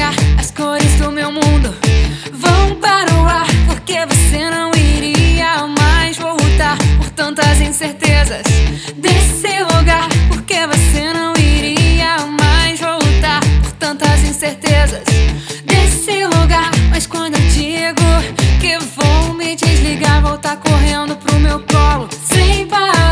apagar as cores do meu mundo vão para o ar, porque você não iria mais voltar por tantas incertezas desse lugar, porque você não iria mais voltar por tantas incertezas desse lugar. Mas quando eu digo que vou me desligar, voltar correndo pro meu colo sem parar,